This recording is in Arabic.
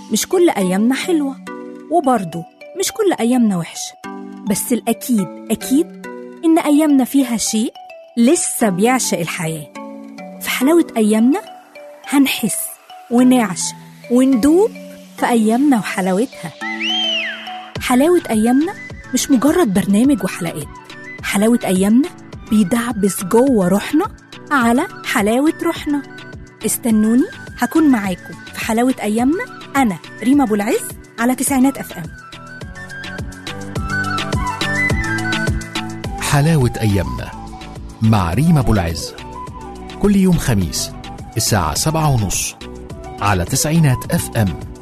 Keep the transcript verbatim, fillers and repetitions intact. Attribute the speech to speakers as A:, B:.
A: مش كل أيامنا حلوة، وبرضه مش كل أيامنا وحشة، بس الأكيد أكيد إن أيامنا فيها شيء لسه بيعشق الحياة. في حلاوة أيامنا هنحس ونعشق وندوب في أيامنا وحلاوتها. حلاوة أيامنا مش مجرد برنامج وحلقات، حلاوة أيامنا بيدعبس جوه روحنا على حلاوة روحنا. استنوني، هكون معاكم في حلاوة أيامنا، أنا ريما أبو العز على تسعينات أف أم.
B: حلاوة أيامنا مع ريما أبو العز، كل يوم خميس الساعة سبعة ونص على تسعينات أف أم.